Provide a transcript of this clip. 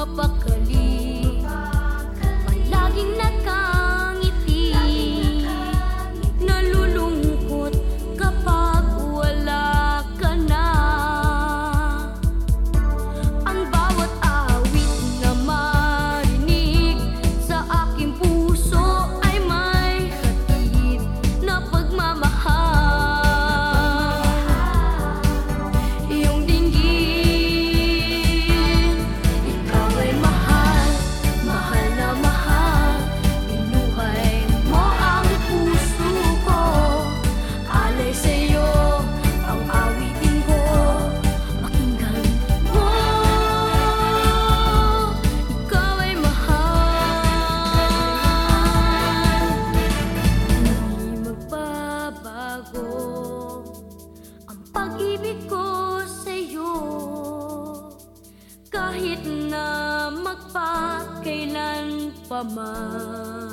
mapakali, palaging nakangiti, nalulungkot kapag wala ka na. Ang bawat awit na marinig sa aking puso ay may hatid na pagmamahal. Iyong dinggin, ikaw ay mahal, mahal na mahal. Binuhay mo ang puso ko, alay sa'yo ang awitin ko. Pakinggan mo, ikaw ay mahal. Hindi magbabago ang pag-ibig ko sa'yo, kahit na magpakailan pa man.